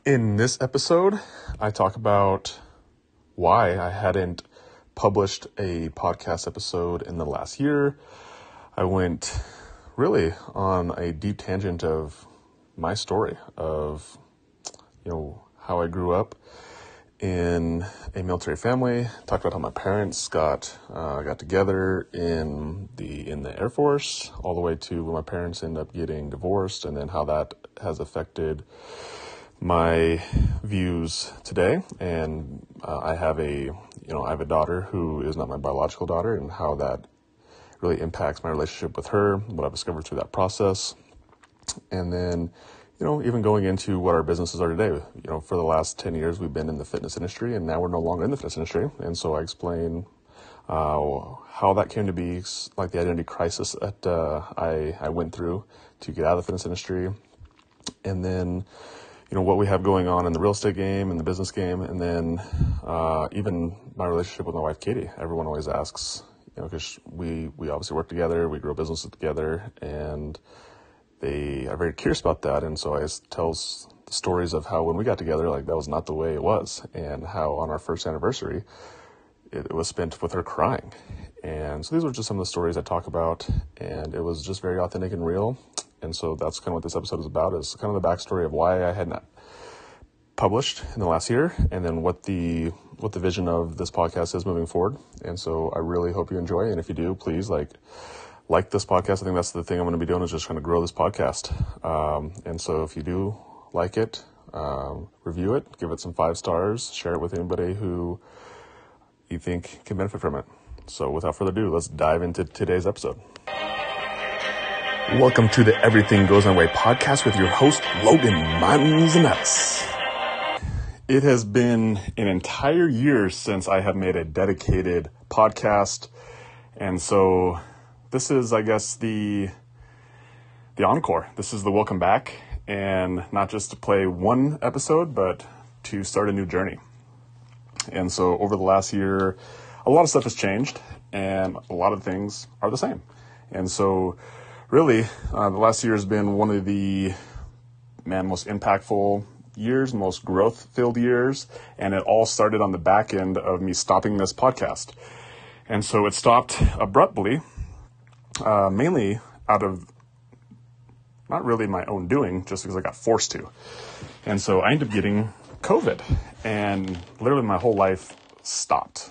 In this episode, I talk about why I hadn't published a podcast episode in the last year. I went really on a deep tangent of my story of, how I grew up in a military family. Talked about how my parents got together in the Air Force, all the way to when my parents ended up getting divorced, and then how that has affected my views today. And I have a daughter who is not my biological daughter, and how that really impacts my relationship with her, what I've discovered through that process. And then, even going into what our businesses are today. For the last 10 years, we've been in the fitness industry, and now we're no longer in the fitness industry. And so I explain how that came to be, like the identity crisis that I went through to get out of the fitness industry. And then, what we have going on in the real estate game and the business game. And then even my relationship with my wife, Katie. Everyone always asks, because we obviously work together, we grow businesses together, and they are very curious about that. And so I tell the stories of how when we got together, like that was not the way it was, and how on our first anniversary, it was spent with her crying. And so these were just some of the stories I talk about, and it was just very authentic and real. And so that's kind of what this episode is about, is kind of the backstory of why I had not published in the last year, and then what the vision of this podcast is moving forward. And so I really hope you enjoy. And if you do, please like this podcast. I think that's the thing I'm going to be doing, is just trying to grow this podcast. And so if you do like it, review it, give it some 5 stars, share it with anybody who you think can benefit from it. So without further ado, let's dive into today's episode. Welcome to the Everything Goes My Way podcast with your host, Logan Manzanettes. It has been an entire year since I have made a dedicated podcast. And so this is, I guess, the encore. This is the welcome back, and not just to play one episode, but to start a new journey. And so over the last year, a lot of stuff has changed, and a lot of things are the same. And so really, the last year has been one of the most impactful years, most growth-filled years, and it all started on the back end of me stopping this podcast. And so it stopped abruptly, mainly out of not really my own doing, just because I got forced to. And so I ended up getting COVID, and literally my whole life stopped.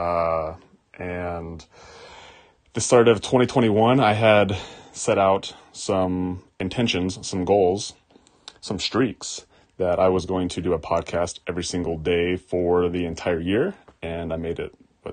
And the start of 2021, I had set out some intentions, some goals, some streaks that I was going to do a podcast every single day for the entire year. And I made it,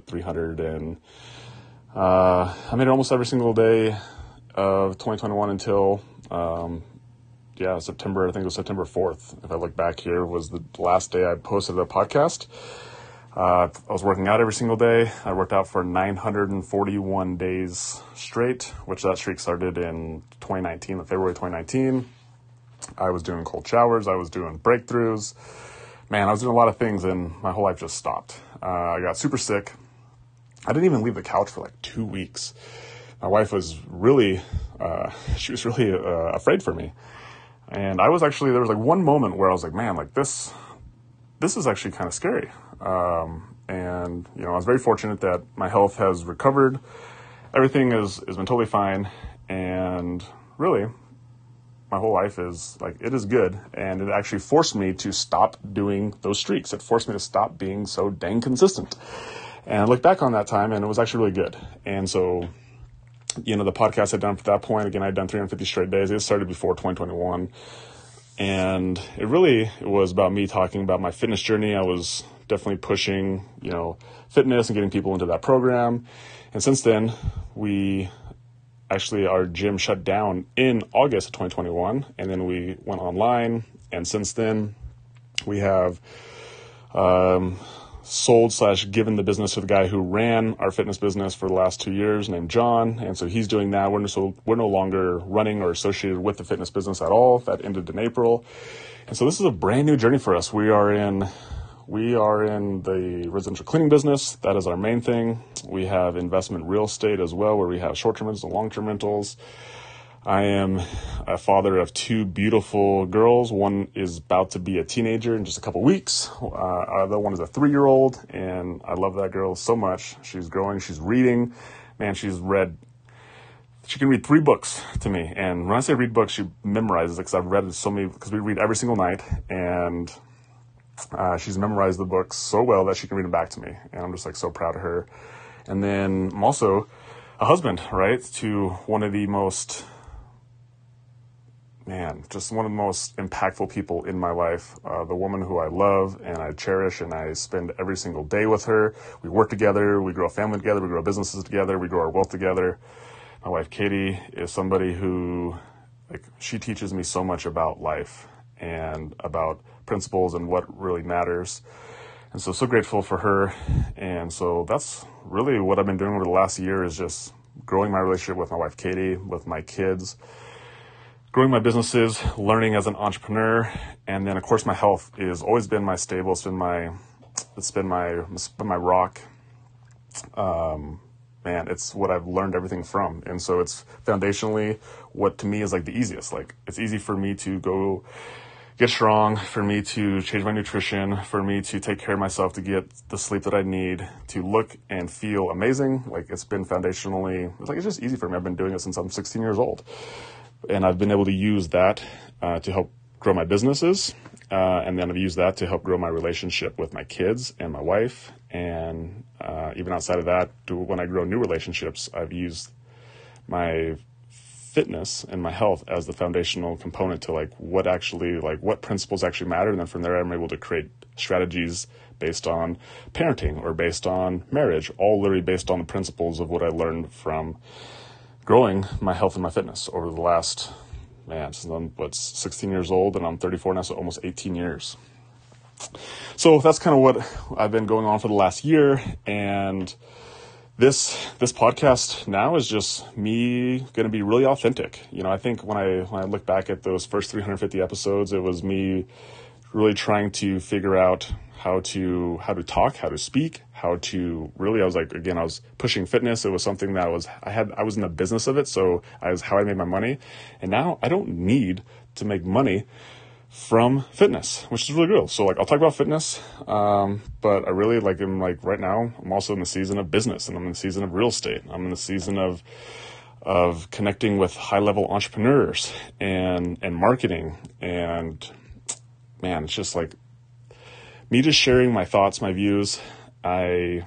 I made it almost every single day of 2021 until, September, I think it was September 4th. If I look back here, was the last day I posted a podcast. I was working out every single day. I worked out for 941 days straight, which that streak started in February 2019. I was doing cold showers. I was doing breakthroughs. Man, I was doing a lot of things, and my whole life just stopped. I got super sick. I didn't even leave the couch for like 2 weeks. My wife was really, afraid for me. And there was like one moment where I was like, man, like this is actually kind of scary. And I was very fortunate that my health has recovered. Everything has been totally fine. And really, my whole life is it is good. And it actually forced me to stop doing those streaks. It forced me to stop being so dang consistent. And I look back on that time, and it was actually really good. And so, the podcast I'd done at that point, again, I'd done 350 straight days. It started before 2021. And it was about me talking about my fitness journey. I was definitely pushing, fitness and getting people into that program. And since then, our gym shut down in August of 2021, and then we went online. And since then, we have sold/given the business to the guy who ran our fitness business for the last 2 years, named John. And so he's doing that. We're no longer running or associated with the fitness business at all. That ended in April. And so this is a brand new journey for us. We are in the residential cleaning business. That is our main thing. We have investment real estate as well, where we have short-term rentals and long-term rentals. I am a father of two beautiful girls. One is about to be a teenager in just a couple weeks. The other one is a 3-year-old, and I love that girl so much. She's growing. She's reading. Man, she can read 3 books to me. And when I say read books, she memorizes it because I've read so many, because we read every single night. And she's memorized the books so well that she can read them back to me. And I'm just like so proud of her. And then I'm also a husband, right, to one of the most impactful people in my life, the woman who I love and I cherish, and I spend every single day with her. We work together, we grow a family together, we grow businesses together, we grow our wealth together. My wife, Katie, is somebody who, she teaches me so much about life and about principles and what really matters. And so grateful for her. And so that's really what I've been doing over the last year, is just growing my relationship with my wife, Katie, with my kids, growing my businesses, learning as an entrepreneur. And then of course my health has always been my stable. It's been my rock. It's what I've learned everything from. And so it's foundationally what to me is like the easiest. Like, it's easy for me to go get strong, for me to change my nutrition, for me to take care of myself, to get the sleep that I need, to look and feel amazing. Like, it's been foundationally, it's just easy for me. I've been doing it since I'm 16 years old. And I've been able to use that to help grow my businesses. And then I've used that to help grow my relationship with my kids and my wife. And even outside of that, when I grow new relationships, I've used my fitness and my health as the foundational component to what principles actually matter. And then from there, I'm able to create strategies based on parenting or based on marriage, all literally based on the principles of what I learned from growing my health and my fitness over the last, since I'm 16 years old, and I'm 34 now, so almost 18 years. So that's kind of what I've been going on for the last year. And this podcast now is just me going to be really authentic. I think when I look back at those first 350 episodes, it was me really trying to figure out how to talk, how to speak, I was pushing fitness. It was something that I was in the business of it. So how I made my money. And now I don't need to make money from fitness, which is really cool. So I'll talk about fitness. But I really right now, I'm also in the season of business, and I'm in the season of real estate. I'm in the season of connecting with high level entrepreneurs and marketing. And man, it's just me just sharing my thoughts, my views. I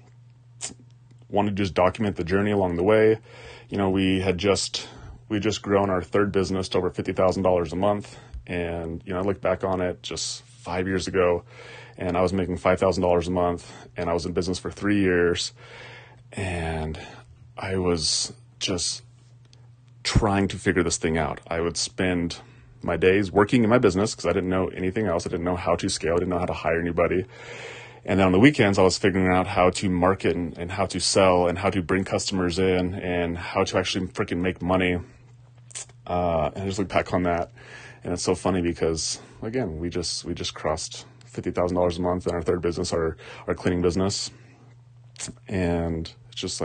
want to just document the journey along the way. We just grown our third business to over $50,000 a month. And, I look back on it just 5 years ago, and I was making $5,000 a month, and I was in business for 3 years, and I was just trying to figure this thing out. I would spend my days working in my business because I didn't know anything else. I didn't know how to scale. I didn't know how to hire anybody. And then on the weekends, I was figuring out how to market and how to sell and how to bring customers in and how to actually freaking make money. And I just look back on that. And it's so funny because, again, we just crossed $50,000 a month in our third business, our cleaning business. And it's just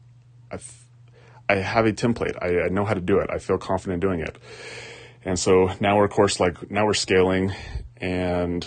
I have a template. I know how to do it. I feel confident doing it. And so now we're, of course, now we're scaling, and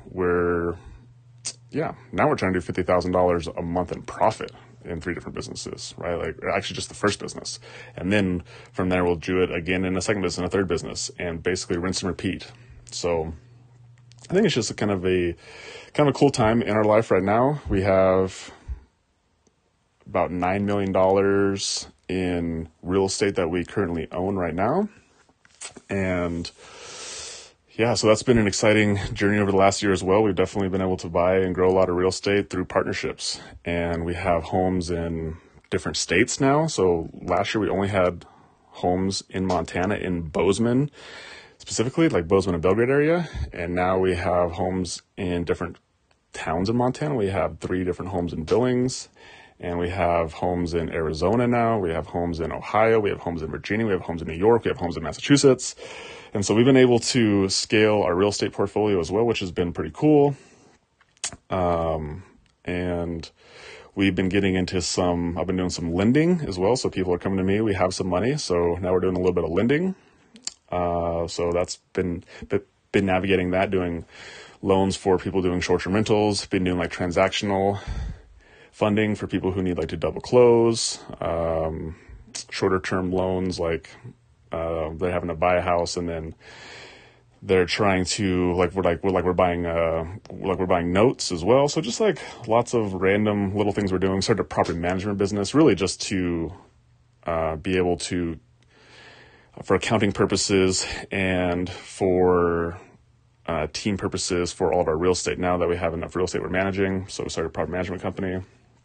now we're trying to do $50,000 a month in profit in 3 different businesses, right? Actually just the first business. And then from there, we'll do it again in a second business and a third business, and basically rinse and repeat. So I think it's just kind of a cool time in our life right now. We have about $9 million in real estate that we currently own right now. And so that's been an exciting journey over the last year as well. We've definitely been able to buy and grow a lot of real estate through partnerships. And we have homes in different states now. So last year we only had homes in Montana, in Bozeman, specifically Bozeman and Belgrade area. And now we have homes in different towns in Montana. We have 3 different homes in Billings. And we have homes in Arizona now. We have homes in Ohio. We have homes in Virginia. We have homes in New York. We have homes in Massachusetts. And so we've been able to scale our real estate portfolio as well, which has been pretty cool. And I've been doing some lending as well. So people are coming to me, we have some money. So now we're doing a little bit of lending. So that's been navigating that, doing loans for people doing short-term rentals, been doing like transactional funding for people who need like to double close, shorter term loans, like, they're having to buy a house and then they're trying to we're buying notes as well. So just like lots of random little things we're doing. Started a property management business, really just to be able to, for accounting purposes and for team purposes, for all of our real estate. Now that we have enough real estate we're managing, so we started a property management company.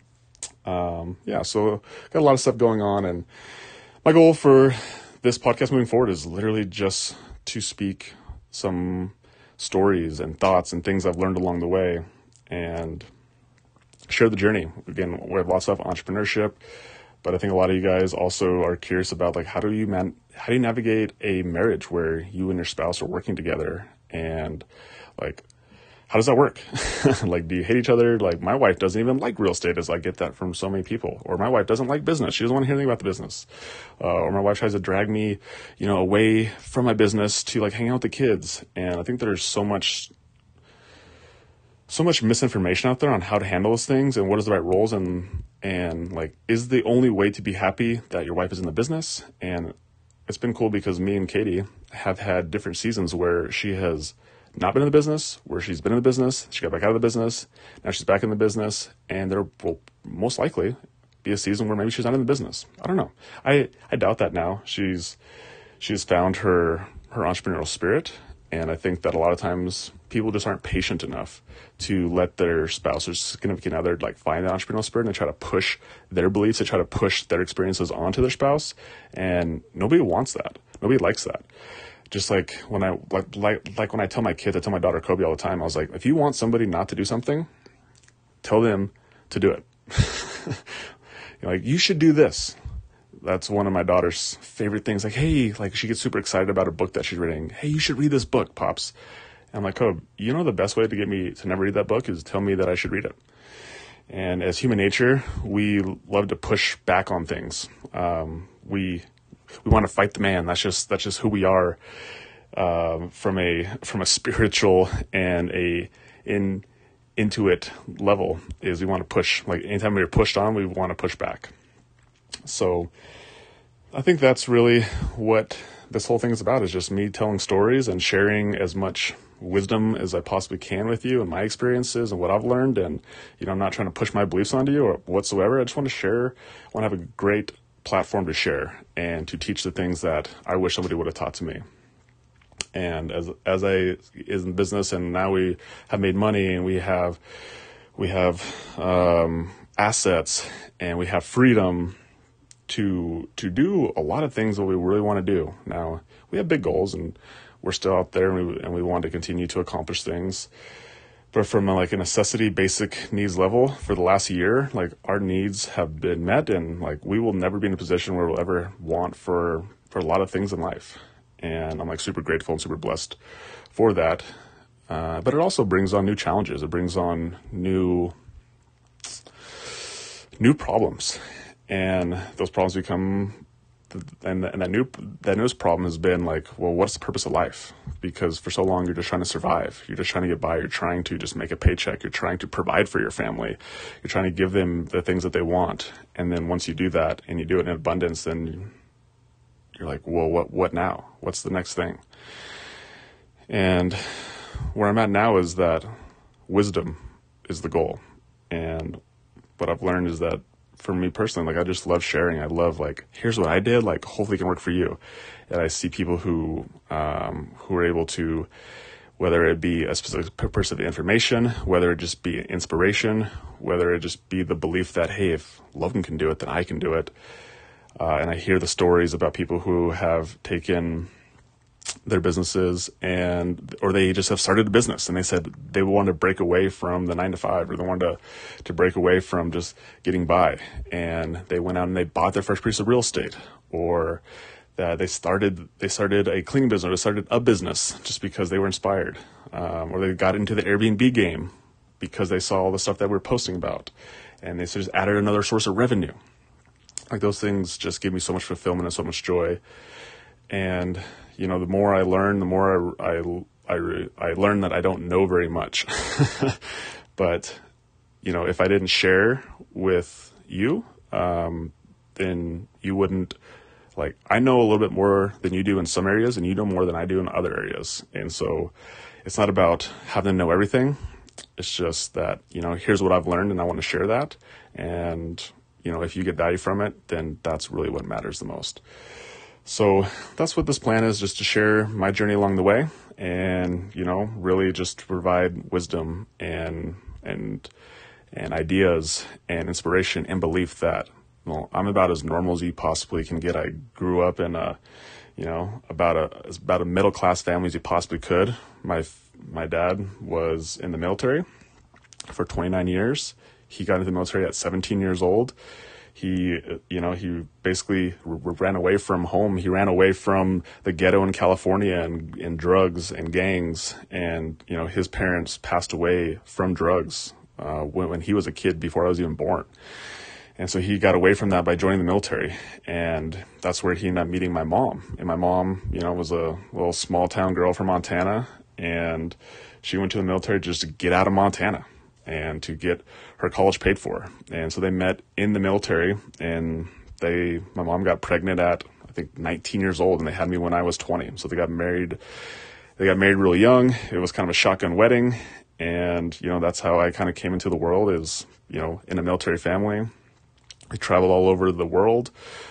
So got a lot of stuff going on, and my goal for this podcast moving forward is literally just to speak some stories and thoughts and things I've learned along the way and share the journey. Again, we have lots of entrepreneurship, but I think a lot of you guys also are curious about like, how do you navigate a marriage where you and your spouse are working together, and like, how does that work? Like, do you hate each other? Like, my wife doesn't even like real estate, as I get that from so many people. Or my wife doesn't like business. She doesn't want to hear anything about the business. Or my wife tries to drag me, away from my business to like hang out with the kids. And I think there's so much misinformation out there on how to handle those things and what is the right roles, and like, is the only way to be happy that your wife is in the business? And it's been cool because me and Katie have had different seasons where she has not been in the business, where she's been in the business, she got back out of the business, now she's back in the business, and there will most likely be a season where maybe she's not in the business. I don't know. I doubt that now. She's found her entrepreneurial spirit, and I think that a lot of times people just aren't patient enough to let their spouse or significant other like find that entrepreneurial spirit, and they try to push their beliefs, they try to push their experiences onto their spouse, and nobody wants that. Nobody likes that. Just like when I when I tell my kids, I tell my daughter Kobe all the time, I was like, if you want somebody not to do something, tell them to do it. Like, you should do this. That's one of my daughter's favorite things. Like, hey, like, she gets super excited about a book that she's reading. Hey, you should read this book, Pops. And I'm like, Kobe, the best way to get me to never read that book is tell me that I should read it. And as human nature, we love to push back on things. We want to fight the man. That's just who we are, from a spiritual and intuit level, is we want to push. Like, anytime we're pushed on, we want to push back. So I think that's really what this whole thing is about, is just me telling stories and sharing as much wisdom as I possibly can with you and my experiences and what I've learned. And, I'm not trying to push my beliefs onto you or whatsoever. I just want to share. I want to have a great platform to share and to teach the things that I wish somebody would have taught to me. And as I is in business, and now we have made money, and we have assets, and we have freedom to do a lot of things that we really want to do. Now we have big goals, and we're still out there, and we want to continue to accomplish things. But from a necessity, basic needs level, for the last year, like, our needs have been met, and like, we will never be in a position where we'll ever want for a lot of things in life. And I'm like super grateful and super blessed for that. But it also brings on new challenges. It brings on new problems, and those problems become, and that newest problem has been like, well, what's the purpose of life? Because for so long, you're just trying to survive. You're just trying to get by. You're trying to just make a paycheck. You're trying to provide for your family. You're trying to give them the things that they want. And then once you do that, and you do it in abundance, then you're like, well, what now? What's the next thing? And where I'm at now is that wisdom is the goal. And what I've learned is that, for me personally, like, I just love sharing. I love, like, here's what I did, like, hopefully it can work for you. And I see people who are able to, whether it be a specific purpose of information, whether it just be inspiration, whether it just be the belief that, hey, if Logan can do it, then I can do it. And I hear the stories about people who have taken their businesses or they just have started a business, and they said they wanted to break away from the 9-to-5, or they wanted to break away from just getting by. And they went out and they bought their first piece of real estate, or that they started a cleaning business, or they started a business just because they were inspired. Or they got into the Airbnb game because they saw all the stuff that we're posting about. and they just added another source of revenue. Like those things just give me so much fulfillment and so much joy. And, the more I learn, the more I learn that I don't know very much. But, if I didn't share with you, then you wouldn't, I know a little bit more than you do in some areas, and you know more than I do in other areas. And so it's not about having to know everything. It's just that, here's what I've learned and I want to share that. And, if you get value from it, then that's really what matters the most. So that's what this plan is, just to share my journey along the way and, really just to provide wisdom and ideas and inspiration and belief that, I'm about as normal as you possibly can get. I grew up in about a middle-class family as you possibly could. My dad was in the military for 29 years. He got into the military at 17 years old. He basically ran away from home. He ran away from the ghetto in California and drugs and gangs. And, his parents passed away from drugs when he was a kid, before I was even born. And so he got away from that by joining the military. And that's where he ended up meeting my mom. And my mom, was a little small town girl from Montana. And she went to the military just to get out of Montana and to get her college paid for. And so they met in the military, and my mom got pregnant at, I think, 19 years old, and they had me when I was 20. So they got married really young. It was kind of a shotgun wedding. And, that's how I kind of came into the world, is, in a military family. We traveled all over the world.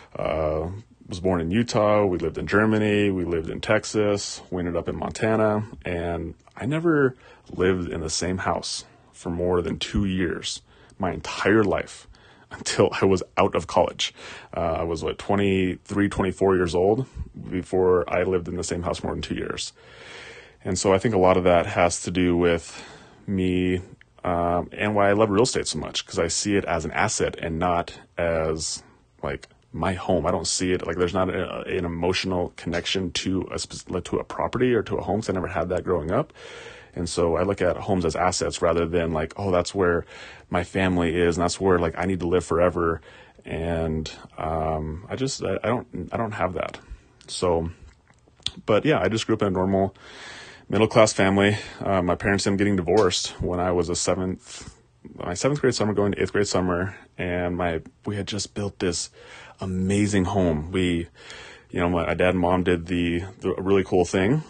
Was born in Utah. We lived in Germany. We lived in Texas. We ended up in Montana. And I never lived in the same house for more than 2 years, my entire life, until I was out of college. I was 23, 24 years old before I lived in the same house more than 2 years. And so I think a lot of that has to do with me, and why I love real estate so much, because I see it as an asset and not as my home. I don't see it there's not an emotional connection to a property or to a home, because I never had that growing up. And so I look at homes as assets rather than that's where my family is, and that's where I need to live forever. And I don't have that. So, but yeah, I just grew up in a normal middle-class family. My parents ended up getting divorced when I was my seventh grade summer going to eighth grade summer. And we had just built this amazing home. My dad and mom did the really cool thing.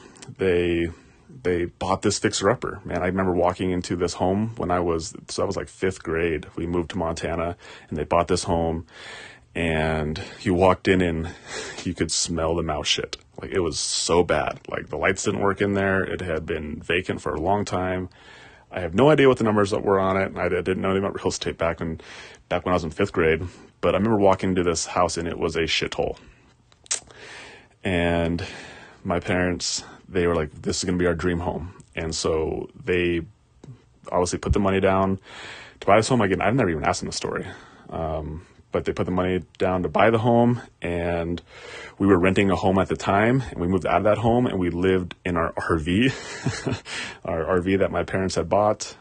They bought this fixer-upper. Man, I remember walking into this home when I was fifth grade. We moved to Montana, and they bought this home. And you walked in, and you could smell the mouse shit. It was so bad. The lights didn't work in there. It had been vacant for a long time. I have no idea what the numbers that were on it. I didn't know anything about real estate back when I was in fifth grade. But I remember walking into this house, and it was a shithole. And my parents, they were like, this is going to be our dream home. And so they obviously put the money down to buy this home. Again, I've never even asked them the story. But they put the money down to buy the home, and we were renting a home at the time, and we moved out of that home, and we lived in our RV, our RV that my parents had bought,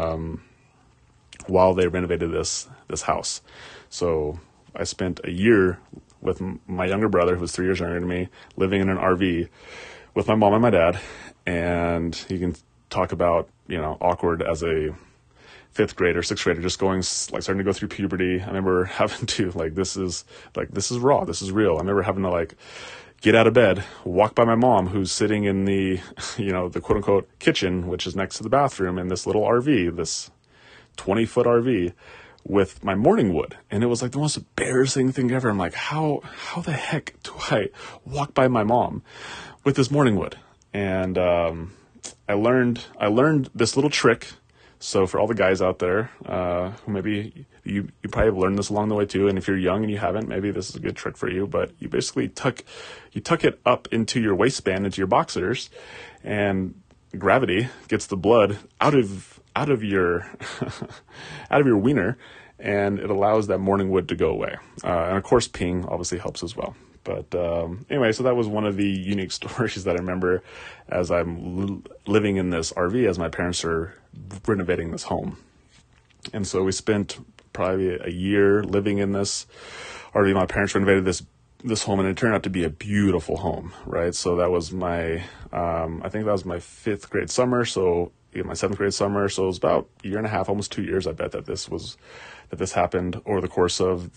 while they renovated this house. So I spent a year with my younger brother, who was 3 years younger than me, living in an RV with my mom and my dad. And you can talk about, awkward as a fifth grader, sixth grader, just starting to go through puberty. I remember having to, this is raw, this is real. I remember having to, get out of bed, walk by my mom, who's sitting in the, the quote unquote kitchen, which is next to the bathroom, in this little RV, this 20-foot RV, with my morning wood. And it was the most embarrassing thing ever. I'm like, how the heck do I walk by my mom with this morning wood? And I learned this little trick. So for all the guys out there, who maybe you probably have learned this along the way too, and if you're young and you haven't, maybe this is a good trick for you. But you basically tuck it up into your waistband, into your boxers, and gravity gets the blood out of your out of your wiener, and it allows that morning wood to go away. And of course, peeing obviously helps as well. But anyway, so that was one of the unique stories that I remember as I'm living in this RV as my parents are renovating this home. And so we spent probably a year living in this RV. My parents renovated this home, and it turned out to be a beautiful home, right? So that was my, I think that was my 5th grade summer. So my 7th grade summer. So it was about a year and a half, almost 2 years. I bet that this happened over the course of,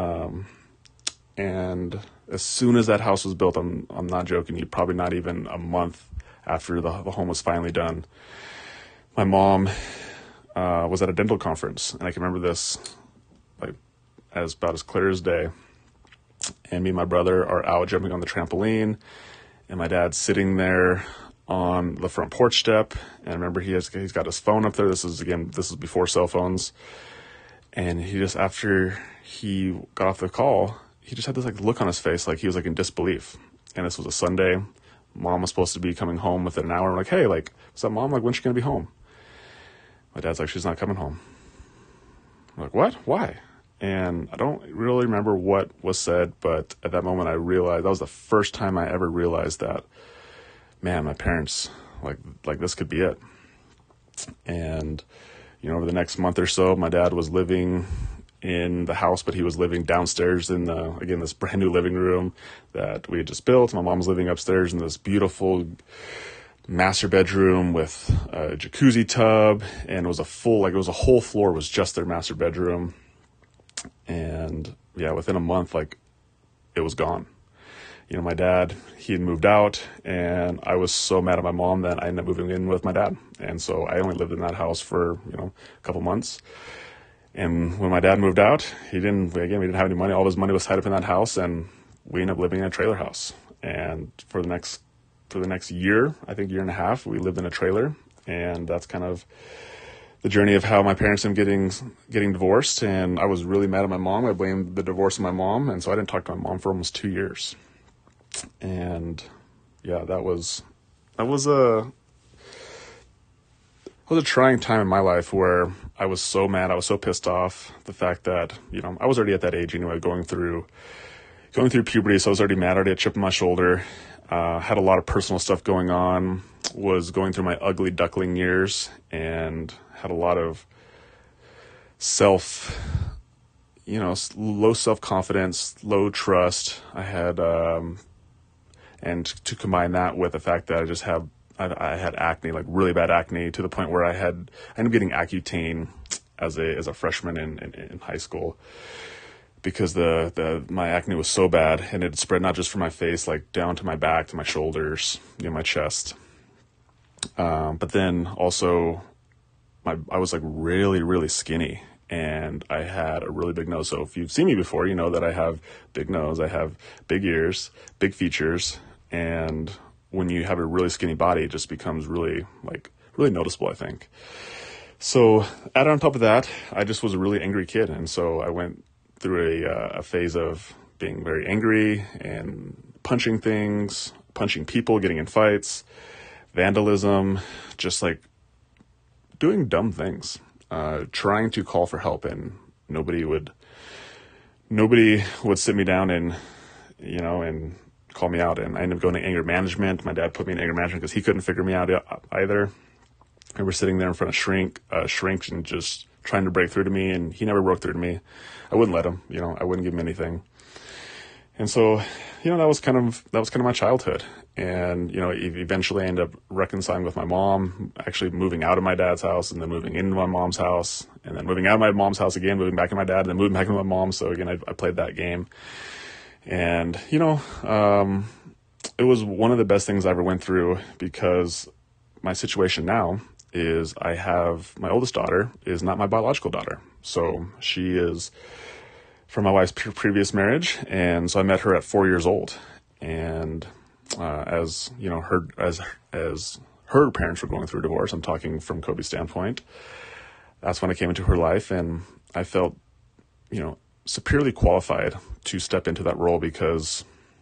and as soon as that house was built, I'm not joking, probably not even a month after the home was finally done, my mom was at a dental conference, and I can remember this like about as clear as day. And me and my brother are out jumping on the trampoline, and my dad's sitting there on the front porch step. And I remember he's got his phone up there. This is before cell phones. And after he got off the call, he just had this like look on his face, like he was like in disbelief. And this was a Sunday. Mom was supposed to be coming home within an hour. I'm like, hey, like, what's up, Mom? Like, when's she gonna be home? My dad's like, she's not coming home. I'm like, what? Why? And I don't really remember what was said, but at that moment I realized, that was the first time I ever realized that, man, my parents, like this could be it. And, over the next month or so, my dad was living in the house, but he was living downstairs in this brand new living room that we had just built. My mom was living upstairs in this beautiful master bedroom with a jacuzzi tub, and it was a whole floor was just their master bedroom. And yeah, within a month, like, it was gone. My dad, he had moved out, and I was so mad at my mom that I ended up moving in with my dad. And so I only lived in that house for, a couple months. And when my dad moved out, we didn't have any money. All of his money was tied up in that house, and we ended up living in a trailer house. And for the next year, I think year and a half, we lived in a trailer. And that's kind of the journey of how my parents ended up getting divorced. And I was really mad at my mom. I blamed the divorce on my mom. And so I didn't talk to my mom for almost 2 years. And yeah, that was a trying time in my life where I was so mad. I was so pissed off. The fact that, I was already at that age anyway, going through puberty. So I was already mad. I already had a chip on my shoulder. Had a lot of personal stuff going on, was going through my ugly duckling years, and had a lot of low self-confidence, low trust. I had, and to combine that with the fact that I had acne, like really bad acne, to the point where I ended up getting Accutane as a freshman in high school, because my acne was so bad, and it spread not just from my face, like down to my back, to my shoulders, my chest. But then also I was like really, really skinny, and I had a really big nose. So if you've seen me before, you know that I have big nose, I have big ears, big features. And when you have a really skinny body, it just becomes really noticeable, I think. So add on top of that, I just was a really angry kid. And so I went through a phase of being very angry and punching things, punching people, getting in fights, vandalism, just like doing dumb things, trying to call for help, and nobody would sit me down and and call me out. And I ended up going to anger management. My dad put me in anger management because he couldn't figure me out either. I was sitting there in front of shrinks and just trying to break through to me, and he never broke through to me. I wouldn't let him, I wouldn't give him anything. And so, that was kind of my childhood. And, eventually I ended up reconciling with my mom, actually moving out of my dad's house, and then moving into my mom's house, and then moving out of my mom's house again, moving back to my dad, and then moving back to my mom. So again, I played that game. And, it was one of the best things I ever went through, because my situation now is my oldest daughter is not my biological daughter. So she is from my wife's previous marriage. And so I met her at 4 years old. And, as her parents were going through a divorce, I'm talking from Kobe's standpoint, that's when I came into her life, and I felt, superiorly qualified to step into that role, because,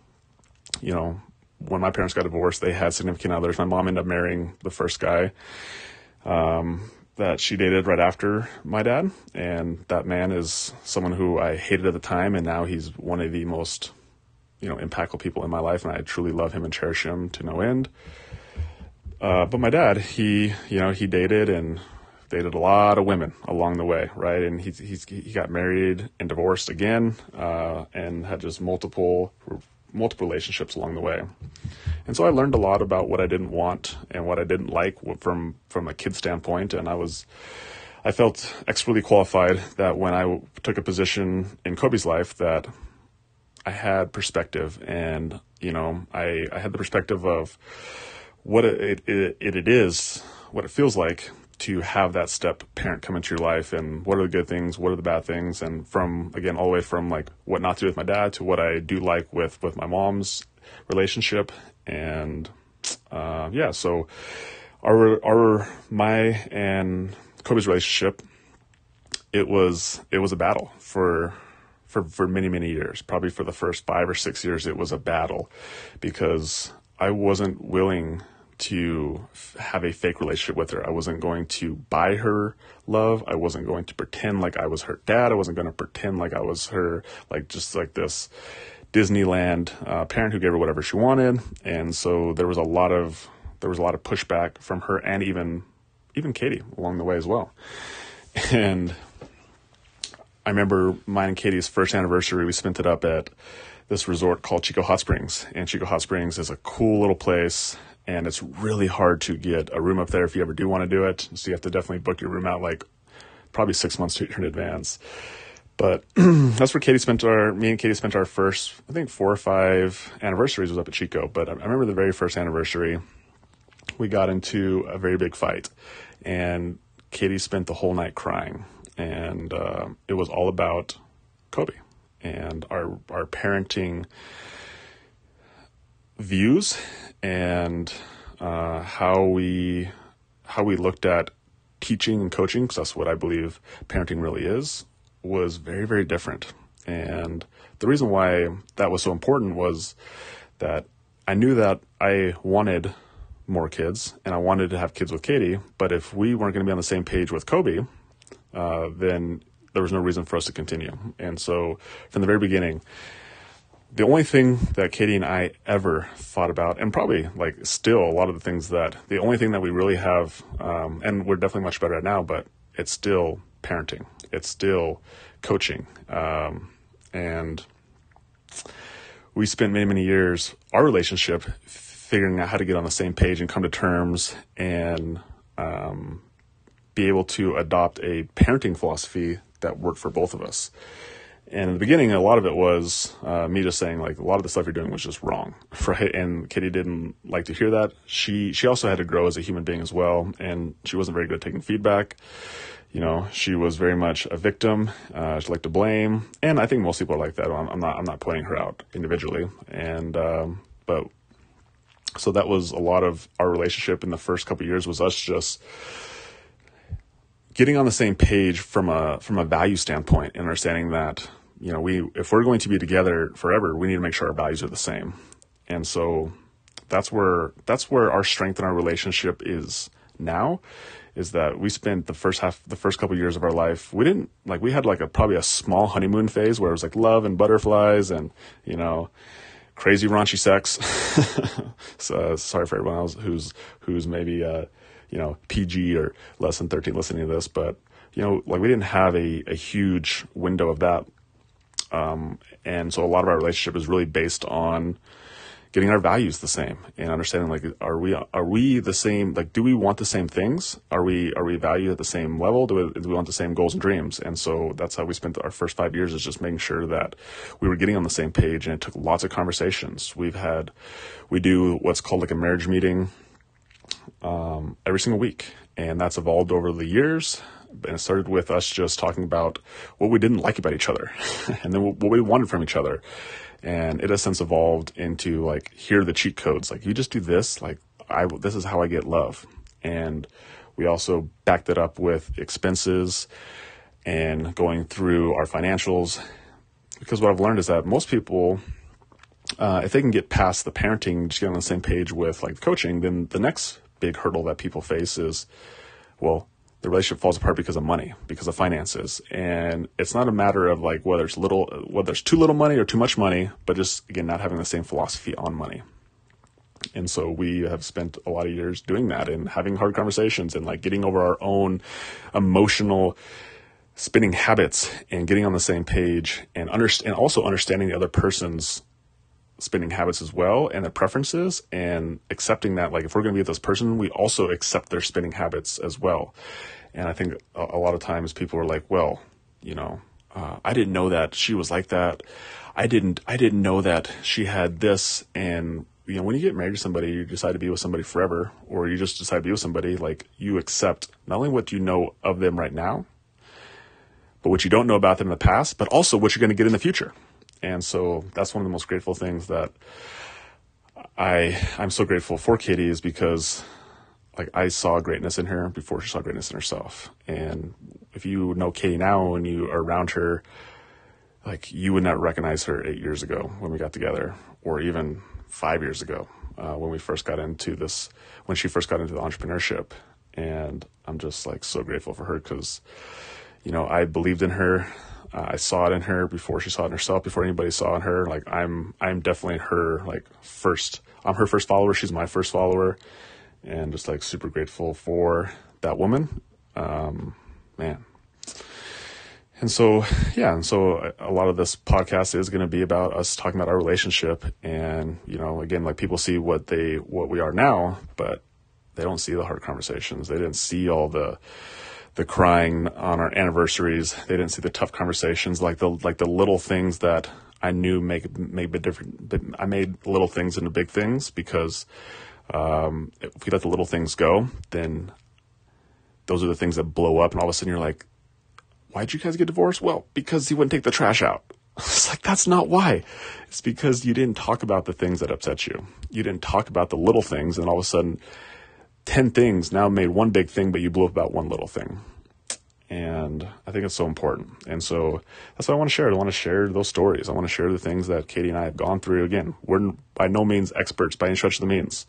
when my parents got divorced, they had significant others. My mom ended up marrying the first guy that she dated right after my dad. And that man is someone who I hated at the time, and now he's one of the most, impactful people in my life, and I truly love him and cherish him to no end. But my dad, he dated, and dated a lot of women along the way, right? And he got married and divorced again, and had just multiple relationships along the way. And so I learned a lot about what I didn't want and what I didn't like from a kid standpoint. And I felt expertly qualified that when I took a position in Kobe's life, that I had perspective, and I had the perspective of what it is, what it feels like to have that step parent come into your life, and what are the good things, what are the bad things, and from, again, all the way from like what not to do with my dad to what I do like with my mom's relationship. And so my and Kobe's relationship, it was a battle for many, many years. Probably for the first 5 or 6 years, it was a battle, because I wasn't willing to have a fake relationship with her. I wasn't going to buy her love. I wasn't going to pretend like I was her dad. I wasn't going to pretend like I was her, like just like this Disneyland parent who gave her whatever she wanted. And so there was a lot of pushback from her, and even Katie along the way as well. And I remember mine and Katie's first anniversary, we spent it up at this resort called Chico Hot Springs. And Chico Hot Springs is a cool little place, and it's really hard to get a room up there if you ever do want to do it. So you have to definitely book your room out like probably 6 months in advance. But that's where me and Katie spent our first, I think 4 or 5 anniversaries was up at Chico. But I remember the very first anniversary, we got into a very big fight, and Katie spent the whole night crying. And it was all about Kobe and our parenting views, and how we looked at teaching and coaching, because that's what I believe parenting really is, was very, very different. And the reason why that was so important was that I knew that I wanted more kids, and I wanted to have kids with Katie, but if we weren't going to be on the same page with Kobe, then there was no reason for us to continue. And so from the very beginning, the only thing that Katie and I ever thought about, and probably like still a lot of the only thing that we really have, and we're definitely much better at now, but it's still parenting. It's still coaching. And we spent many, many years, our relationship, figuring out how to get on the same page and come to terms, and be able to adopt a parenting philosophy that worked for both of us. And in the beginning, a lot of it was me just saying, like, a lot of the stuff you're doing was just wrong, right? And Katie didn't like to hear that. She also had to grow as a human being as well, and she wasn't very good at taking feedback. She was very much a victim. She liked to blame, and I think most people are like that. I'm not pointing her out individually, and but so that was a lot of our relationship in the first couple of years, was us just getting on the same page from a value standpoint, and understanding that, if we're going to be together forever, we need to make sure our values are the same. And so that's where our strength in our relationship is now, is that we spent the first couple of years of our life, we had probably a small honeymoon phase where it was like love and butterflies and, crazy raunchy sex. So sorry for everyone else who's maybe, PG or less than 13 listening to this, but, we didn't have a huge window of that. And so a lot of our relationship is really based on getting our values the same, and understanding, like, are we the same? Like, do we want the same things? Are we valued at the same level? Do we want the same goals and dreams? And so that's how we spent our first 5 years, is just making sure that we were getting on the same page. And it took lots of conversations. We do what's called like a marriage meeting, every single week. And that's evolved over the years. And it started with us just talking about what we didn't like about each other and then what we wanted from each other. And it has since evolved into, like, here are the cheat codes. Like, you just do this. Like, this is how I get love. And we also backed it up with expenses and going through our financials. Because what I've learned is that most people, if they can get past the parenting, just get on the same page with, like, coaching, then the next big hurdle that people face is, well, the relationship falls apart because of money, because of finances. And it's not a matter of, like, whether it's too little money or too much money, but just, again, not having the same philosophy on money. And so we have spent a lot of years doing that and having hard conversations and like getting over our own emotional spinning habits and getting on the same page and also understanding the other person's spinning habits as well and their preferences, and accepting that, like, if we're going to be with this person, we also accept their spinning habits as well. And I think a lot of times people are like, well, I didn't know that she was like that. I didn't know that she had this. And when you get married to somebody, you decide to be with somebody forever, or you just decide to be with somebody, like, you accept not only what you know of them right now, but what you don't know about them in the past, but also what you're going to get in the future. And so that's one of the most grateful things that I'm so grateful for Katie, is because, like, I saw greatness in her before she saw greatness in herself. And if you know Katie now and you are around her, like, you would not recognize her 8 years ago when we got together, or even 5 years ago when she first got into the entrepreneurship. And I'm just, like, so grateful for her because, I believed in her. I saw it in her before she saw it in herself, before anybody saw it in her. Like, I'm definitely her, like, I'm her first follower. She's my first follower, and just, like, super grateful for that woman. Man. And so a lot of this podcast is going to be about us talking about our relationship. And, again, like, people see what we are now, but they don't see the hard conversations. They didn't see all the crying on our anniversaries. They didn't see the tough conversations, like the little things that I knew make a difference. But I made little things into big things, because if we let the little things go, then those are the things that blow up. And all of a sudden you're like, why'd you guys get divorced? Well, because he wouldn't take the trash out. It's like, that's not why. It's because you didn't talk about the things that upset you. You didn't talk about the little things, and all of a sudden 10 things now made one big thing, but you blew up about one little thing. And I think it's so important. And so that's what I want to share. I want to share those stories. I want to share the things that Katie and I have gone through. Again, we're by no means experts by any stretch of the means.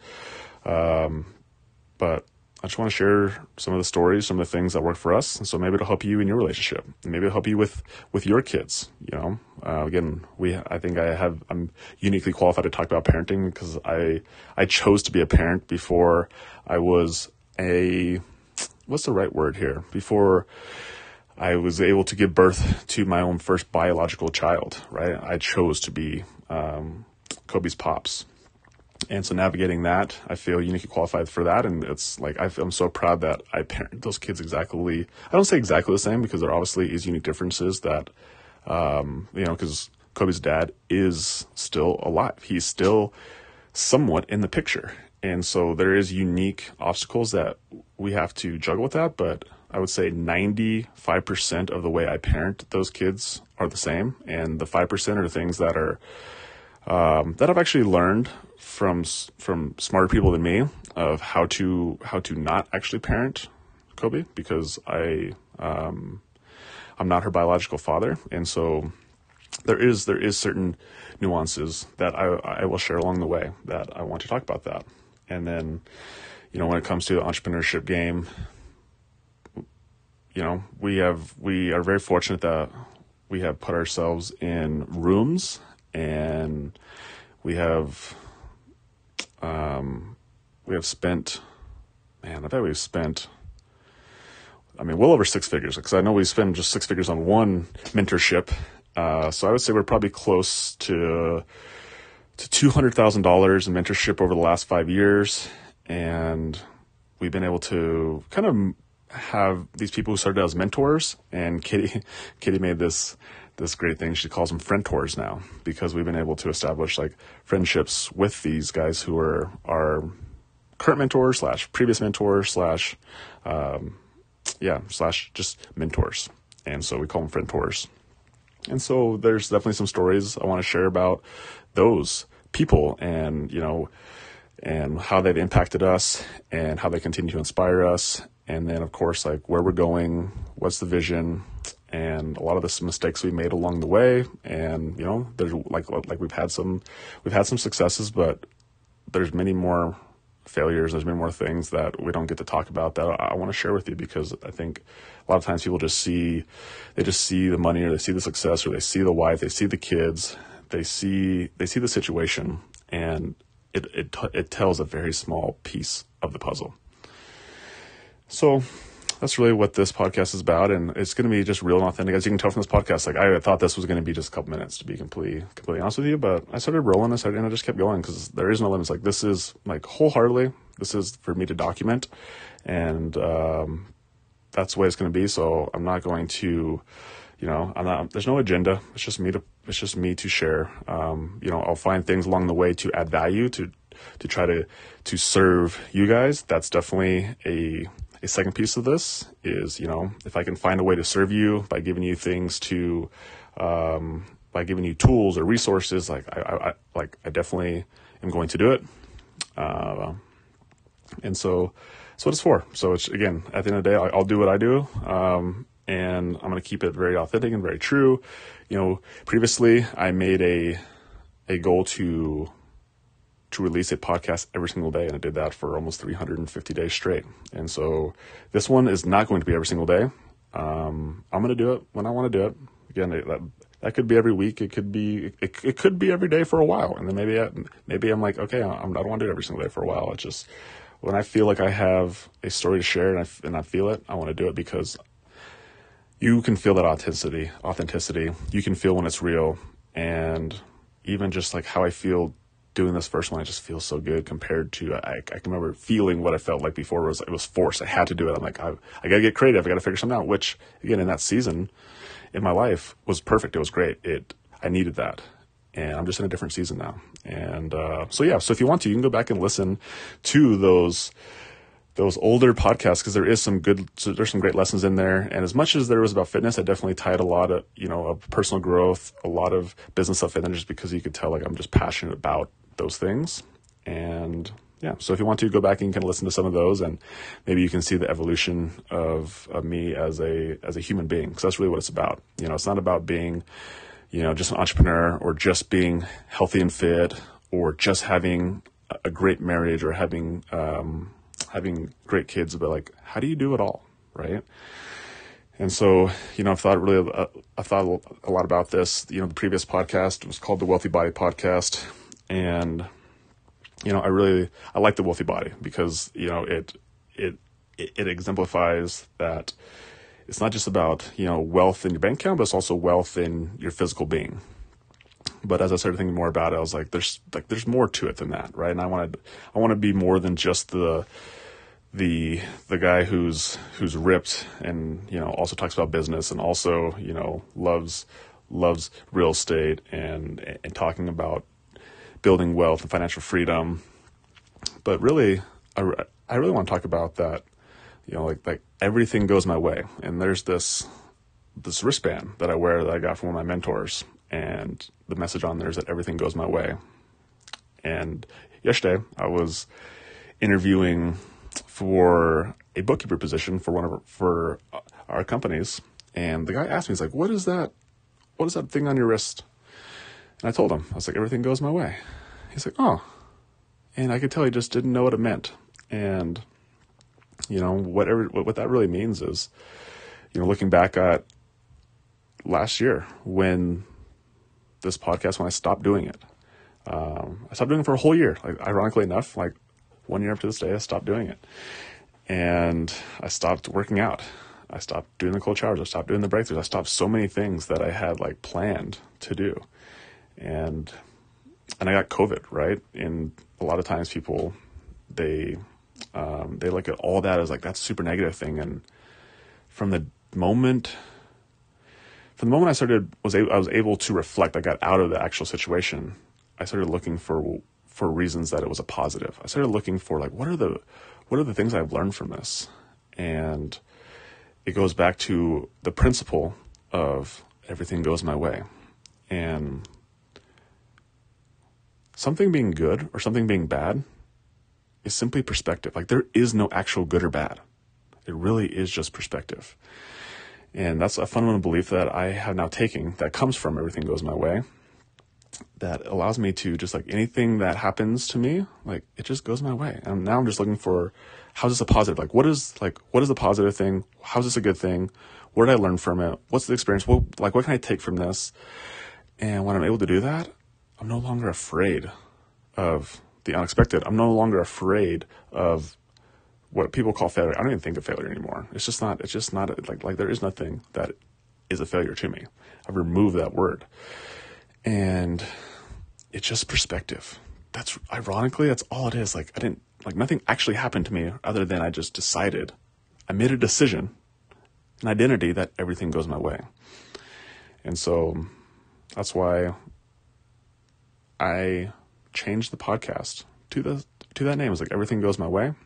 But I just want to share some of the stories, some of the things that work for us. And so maybe it'll help you in your relationship. Maybe it'll help you with your kids. Again, I think I'm uniquely qualified to talk about parenting, because I chose to be a parent before I was what's the right word here? Before I was able to give birth to my own first biological child, right? I chose to be Kobe's pops. And so navigating that, I feel uniquely qualified for that. And it's like, I'm so proud that I parent those kids exactly, I don't say exactly the same, because there obviously is unique differences that, because Kobe's dad is still alive. He's still somewhat in the picture. And so there is unique obstacles that we have to juggle with that. But I would say 95% of the way I parent those kids are the same. And the 5% are things that are, that I've actually learned from smarter people than me, of how to not actually parent Kobe, because I'm not her biological father. And so there is certain nuances that I will share along the way that I want to talk about that. And then, when it comes to the entrepreneurship game, we are very fortunate that we have put ourselves in rooms, and we have spent, well over six figures, because I know we spend just six figures on one mentorship. So I would say we're probably close to $200,000 in mentorship over the last 5 years. And we've been able to kind of have these people who started out as mentors, and Katie made this great thing. She calls them friend-tors now, because we've been able to establish, like, friendships with these guys who are our current mentors / previous mentors / just mentors. And so we call them friend-tors. And so there's definitely some stories I want to share about those people, and, and how they've impacted us and how they continue to inspire us. And then, of course, like, where we're going, what's the vision, and a lot of the mistakes we made along the way. And, there's like we've had some successes, but there's many more failures. There's many more things that we don't get to talk about that I want to share with you, because I think a lot of times people just see the money, or they see the success, or they see the wife, they see the kids, they see the situation, and it tells a very small piece of the puzzle. So that's really what this podcast is about, and it's going to be just real and authentic. As you can tell from this podcast, like I thought this was going to be just a couple minutes, to be completely honest with you, but I started rolling this and I just kept going because there is no limits. Like this is like wholeheartedly, this is for me to document, and that's the way it's going to be. So I'm not going to, there's no agenda. It's just me to share. I'll find things along the way to add value, to try to serve you guys. That's definitely a second piece of this is, if I can find a way to serve you by giving you things by giving you tools or resources, I definitely am going to do it. And so that's what it's for. So it's, again, at the end of the day, I'll do what I do. And I'm going to keep it very authentic and very true. Previously I made a goal to release a podcast every single day, and I did that for almost 350 days straight. And so this one is not going to be every single day. I'm going to do it when I want to do it. Again, that could be every week. It could be every day for a while. And then maybe I'm like, okay, I don't want to do it every single day for a while. It's just when I feel like I have a story to share and I feel it, I want to do it because you can feel that authenticity. You can feel when it's real. And even just like how I feel doing this first one, I just feel so good compared to, I can remember feeling what I felt like before. It was forced. I had to do it. I'm like, I got to get creative. I got to figure something out, which again, in that season in my life was perfect. It was great. I needed that. And I'm just in a different season now. And, so if you want to, you can go back and listen to those older podcasts, because there's some great lessons in there. And as much as there was about fitness, I definitely tied a lot of, of personal growth, a lot of business stuff in there, just because you could tell, like, I'm just passionate about those things. And so if you want to go back and you can listen to some of those, and maybe you can see the evolution of me as a human being. Because that's really what it's about. It's not about being, just an entrepreneur, or just being healthy and fit, or just having a great marriage, or having great kids, but like, how do you do it all, right? And so, I've thought a lot about this. The previous podcast was called the Wealthy Body Podcast, and I like the Wealthy Body because it exemplifies that it's not just about wealth in your bank account, but it's also wealth in your physical being. But as I started thinking more about it, I was like, there's more to it than that, right? And I want to be more than just the guy who's ripped and also talks about business, and also loves real estate and talking about building wealth and financial freedom. But really, I really want to talk about that, like everything goes my way. And there's this wristband that I wear that I got from one of my mentors, and the message on there is that everything goes my way. And yesterday I was interviewing for a bookkeeper position for our companies, and the guy asked me, he's like, what is that thing on your wrist? And I told him, I was like, everything goes my way. He's like, oh. And I could tell he just didn't know what it meant. And what that really means is, looking back at last year when I stopped doing it, I stopped doing it for a whole year. Like, ironically enough, like 1 year up to this day, I stopped doing it. And I stopped working out. I stopped doing the cold showers. I stopped doing the breakthroughs. I stopped so many things that I had like planned to do. And I got COVID, right? And a lot of times people, they look at all that as like, that's a super negative thing. And from the moment I was able to reflect, I got out of the actual situation, I started looking for reasons that it was a positive. I started looking for like, what are the things I've learned from this? And it goes back to the principle of everything goes my way. And something being good or something being bad is simply perspective. Like, there is no actual good or bad. It really is just perspective. And that's a fundamental belief that I have now taken that comes from everything goes my way, that allows me to just like anything that happens to me, like it just goes my way. And now I'm just looking for, how's this a positive? Like, what is the positive thing? How's this a good thing? What did I learn from it? What's the experience? What can I take from this? And when I'm able to do that, I'm no longer afraid of the unexpected. I'm no longer afraid of what people call failure. I don't even think of failure anymore. It's just not like there is nothing that is a failure to me. I've removed that word. And it's just perspective. That's all it is. Nothing actually happened to me other than I just decided. I made a decision, an identity that everything goes my way. And so that's why I changed the podcast to that name. It's like everything goes my way.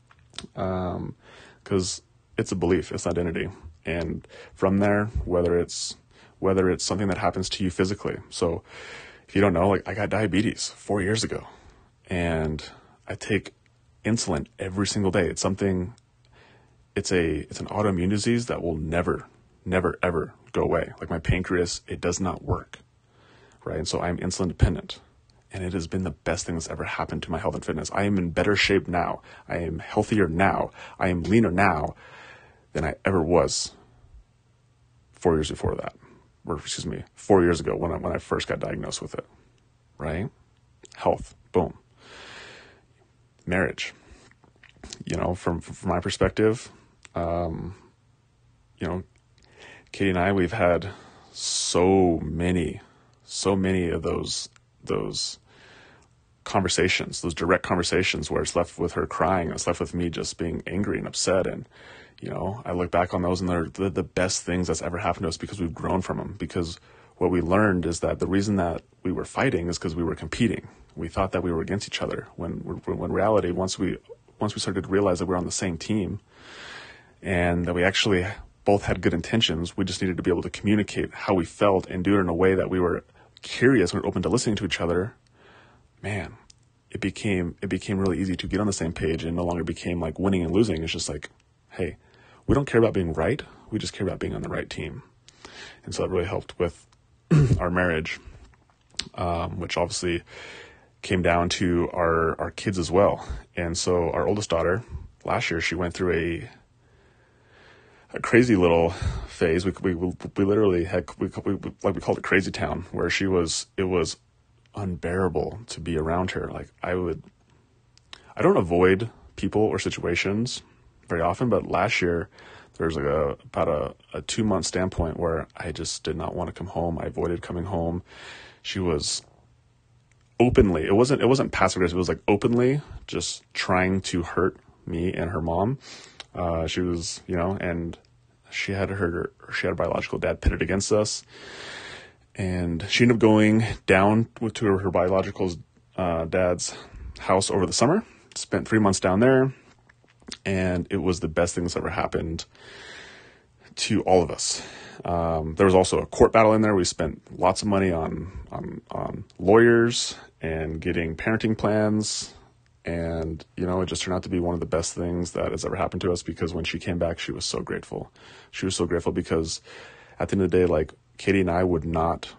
Cause it's a belief, it's identity. And from there, whether it's something that happens to you physically. So if you don't know, I got diabetes 4 years ago, and I take insulin every single day. It's an autoimmune disease that will never, ever go away. Like my pancreas, it does not work. Right. And so I'm insulin dependent, and it has been the best thing that's ever happened to my health and fitness. I am in better shape now. I am healthier now. I am leaner now than I ever was 4 years before that. 4 years ago when I first got diagnosed with it, right? Health, boom. Marriage, from my perspective, Katie and I, we've had so many of those conversations, those direct conversations where it's left with her crying, and it's left with me just being angry and upset. And I look back on those, and they're the best things that's ever happened to us, because we've grown from them. Because what we learned is that the reason that we were fighting is because we were competing. We thought that we were against each other, when reality, once we started to realize that we're on the same team, and that we actually both had good intentions, we just needed to be able to communicate how we felt and do it in a way that we were curious, we were open to listening to each other. Man, it became really easy to get on the same page, and no longer became like winning and losing. It's just like, hey, we don't care about being right. We just care about being on the right team. And so that really helped with our marriage, which obviously came down to our kids as well. And so our oldest daughter, last year, she went through a crazy little phase. We literally we called it Crazy Town, where it was unbearable to be around her. Like I don't avoid people or situations very often, but last year there was about a 2-month standpoint where I just did not want to come home. I avoided coming home. She was openly, it wasn't passive aggressive, it was like openly just trying to hurt me and her mom. She was, and she had her biological dad pitted against us. And she ended up going down to her biological dad's house over the summer, spent 3 months down there. And it was the best thing that's ever happened to all of us. There was also a court battle in there. We spent lots of money on lawyers and getting parenting plans. And, it just turned out to be one of the best things that has ever happened to us, because when she came back, she was so grateful. She was so grateful because at the end of the day, like, Katie and I would not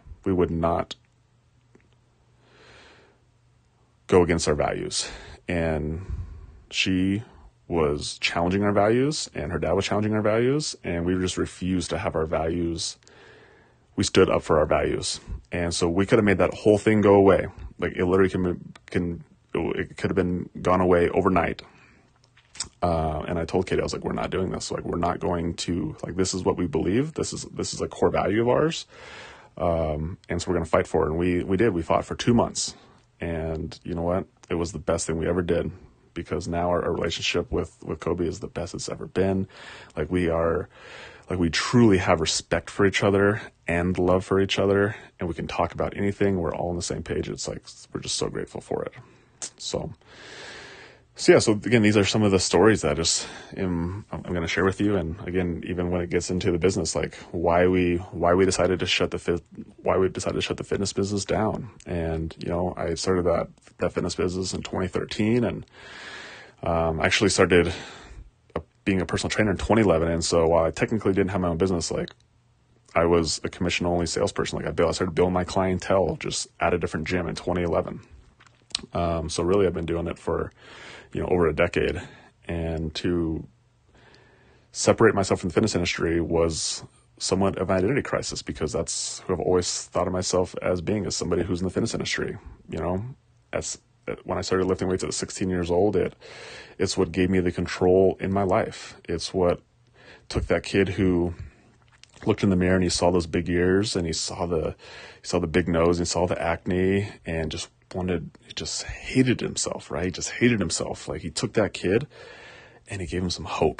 go against our values. And she was challenging our values, and her dad was challenging our values, and we just refused to have our values. We stood up for our values. And so we could have made that whole thing go away. Like, it literally it could have been gone away overnight. And I told Katie, I was like, we're not doing this. Like, we're not going to, like, this is what we believe. This is a core value of ours. And so we're going to fight for it. And we did. We fought for 2 months. And you know what? It was the best thing we ever did, because now our relationship with Kobe is the best it's ever been. Like, we truly have respect for each other and love for each other, and we can talk about anything. We're all on the same page. It's like, we're just so grateful for it. So again, these are some of the stories that I'm going to share with you. And again, even when it gets into the business, like why we decided to shut the fitness business down. And, I started that fitness business in 2013, and actually started being a personal trainer in 2011. And so while I technically didn't have my own business, like I was a commission only salesperson. Like I started building my clientele just at a different gym in 2011. So really I've been doing it for, over a decade. And to separate myself from the fitness industry was somewhat of an identity crisis, because that's who I've always thought of myself as being, as somebody who's in the fitness industry, as when I started lifting weights at 16 years old, it's what gave me the control in my life. It's what took that kid who looked in the mirror and he saw those big ears and he saw the big nose and he saw the acne and he just hated himself, right? He just hated himself. Like, he took that kid and he gave him some hope.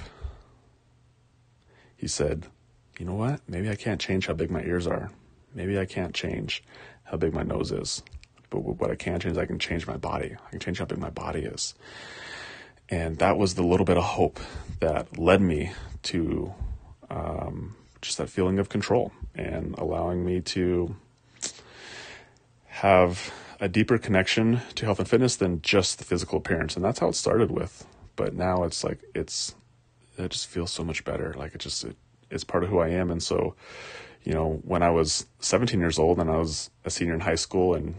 He said, you know what? Maybe I can't change how big my ears are. Maybe I can't change how big my nose is. But what I can change is I can change my body. I can change how big my body is. And that was the little bit of hope that led me to just that feeling of control and allowing me to have a deeper connection to health and fitness than just the physical appearance. And that's how it started with. But now it's like, it just feels so much better. Like, it's part of who I am. And so, you know, when I was 17 years old and I was a senior in high school, and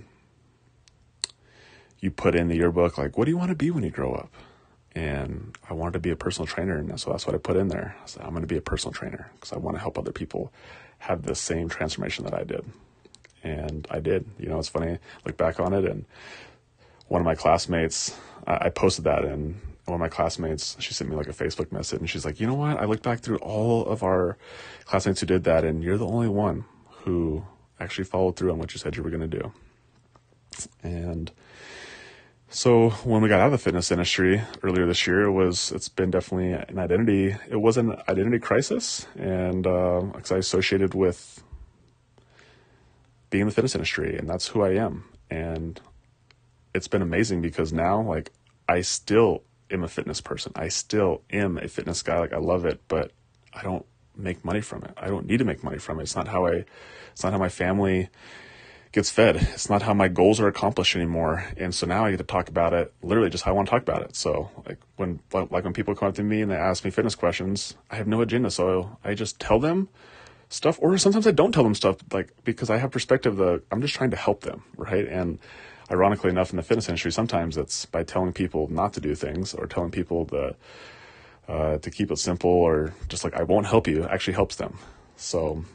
you put in the yearbook, like, what do you want to be when you grow up? And I wanted to be a personal trainer. And so that's what I put in there. I said, I'm going to be a personal trainer because I want to help other people have the same transformation that I did. And I did. You know, it's funny, look back on it, and one of my classmates, I posted that, and one of my classmates, she sent me like a Facebook message, and she's like, you know what? I looked back through all of our classmates who did that, and you're the only one who actually followed through on what you said you were going to do. And so when we got out of the fitness industry earlier this year, it's been definitely an identity. It was an identity crisis, and because I associated with being in the fitness industry, and that's who I am. And it's been amazing because now, like, I still am a fitness person. I still am a fitness guy. Like, I love it, but I don't make money from it. I don't need to make money from it. It's not how my family gets fed. It's not how my goals are accomplished anymore. And so now I get to talk about it literally just how I want to talk about it. So like when people come up to me and they ask me fitness questions, I have no agenda. So I just tell them stuff, or sometimes I don't tell them stuff, like, because I have perspective that I'm just trying to help them. Right. And ironically enough, in the fitness industry, sometimes it's by telling people not to do things, or telling people to keep it simple, or just like, I won't help you, actually helps them. So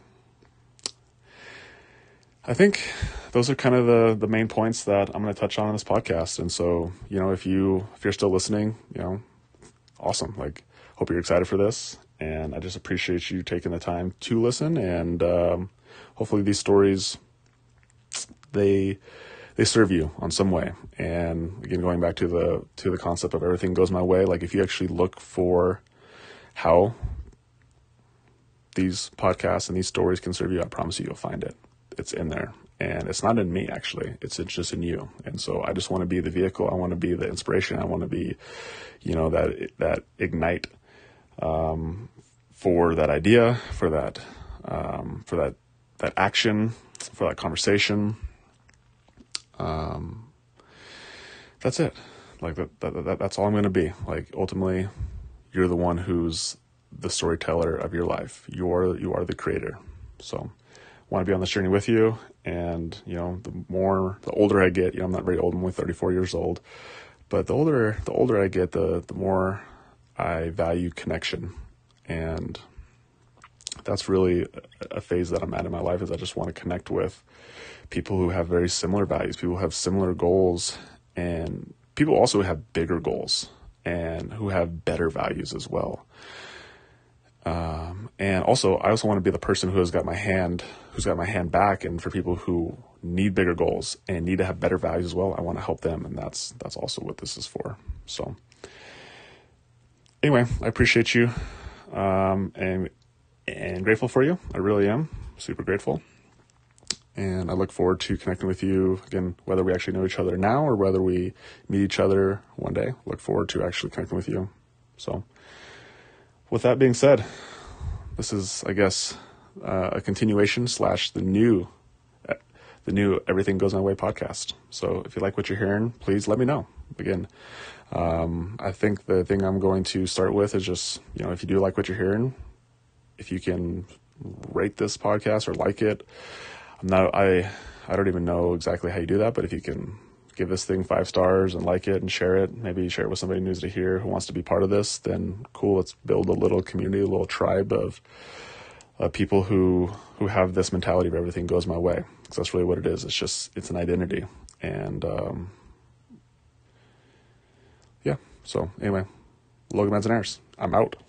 I think those are kind of the main points that I'm going to touch on in this podcast. And so, you know, if you're still listening, you know, awesome. Like, hope you're excited for this. And I just appreciate you taking the time to listen. And hopefully these stories, they serve you on some way. And again, going back to the concept of everything goes my way. Like, if you actually look for how these podcasts and these stories can serve you, I promise you'll find it. It's in there, and it's not in me, actually. It's just in you. And so I just want to be the vehicle. I want to be the inspiration. I want to be, you know, that ignite, for that idea, for that action, for that conversation. That's it. Like that's all I'm going to be. Like, ultimately, you're the one who's the storyteller of your life. You are the creator. So want to be on this journey with you. And, you know, the older I get, you know, I'm not very old, I'm only 34 years old, but the older I get, the more I value connection. And that's really a phase that I'm at in my life, is I just want to connect with people who have very similar values, people who have similar goals, and people also who have bigger goals and who have better values as well. And also, I also want to be the person who's got my hand back. And for people who need bigger goals and need to have better values as well, I want to help them. And that's also what this is for. So anyway, I appreciate you, and grateful for you. I really am super grateful. And I look forward to connecting with you again, whether we actually know each other now or whether we meet each other one day. Look forward to actually connecting with you. So with that being said, this is, I guess, a continuation / the new Everything Goes My Way podcast. So if you like what you're hearing, please let me know. Again, I think the thing I'm going to start with is just, you know, if you do like what you're hearing, if you can rate this podcast or like it. I don't even know exactly how you do that, but if you can give this thing 5 stars and like it and share it, maybe share it with somebody who needs to hear, who wants to be part of this, then cool. Let's build a little community, a little tribe of people who have this mentality of everything goes my way. Because that's really what it is. It's an identity. And So anyway, Logan Manzanares, I'm out.